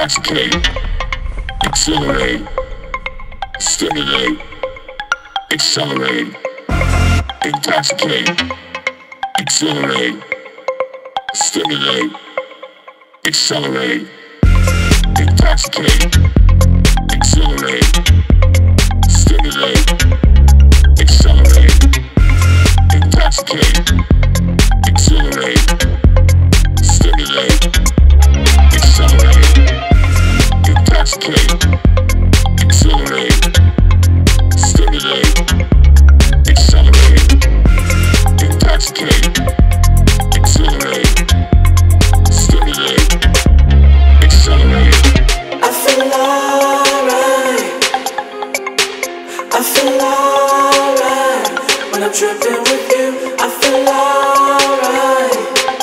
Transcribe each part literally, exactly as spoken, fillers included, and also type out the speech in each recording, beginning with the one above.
Intoxicate, exhilarate, stimulate, accelerate. Intoxicate, exhilarate, stimulate, accelerate. Intoxicate, exhilarate, stimulate, accelerate. Intoxicate, exhilarate, stimulate, accelerate. Intoxicate, exhilarate, stimulate, accelerate. Intoxicate, exhilarate, stimulate, accelerate. I feel alright. I feel alright when I'm tripping with you. I feel alright.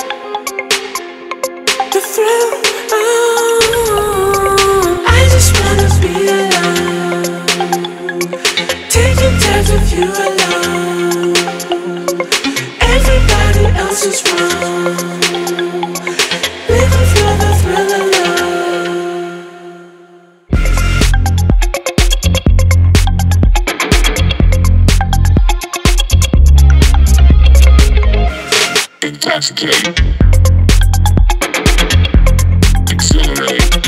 The thrill. Oh, I just wanna be alone, taking times with you alone. Everybody else is wrong. Living for the thrill alone. Intoxicate, exhilarate,